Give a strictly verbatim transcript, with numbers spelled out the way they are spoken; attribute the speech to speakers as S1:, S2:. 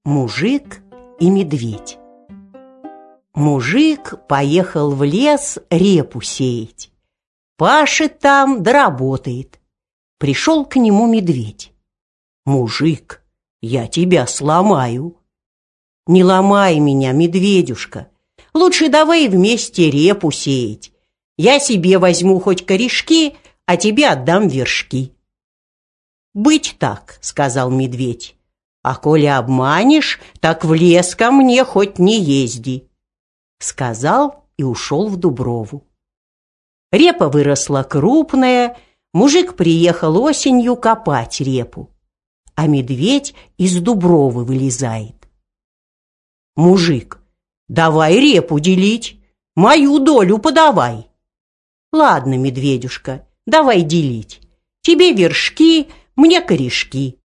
S1: Мужик и медведь. Мужик поехал в лес репу сеять. Пашет там да работает. Пришел к нему медведь. «Мужик, я тебя сломаю». «Не ломай меня, медведюшка. Лучше давай вместе репу сеять. Я себе возьму хоть корешки, а тебе отдам вершки». «Быть так», — сказал медведь. «А коли обманешь, так в лес ко мне хоть не езди». Сказал и ушел в дуброву. Репа выросла крупная, мужик приехал осенью копать репу, а медведь из дубровы вылезает. «Мужик, давай репу делить, мою долю подавай». «Ладно, медведюшка, давай делить. Тебе вершки, мне корешки».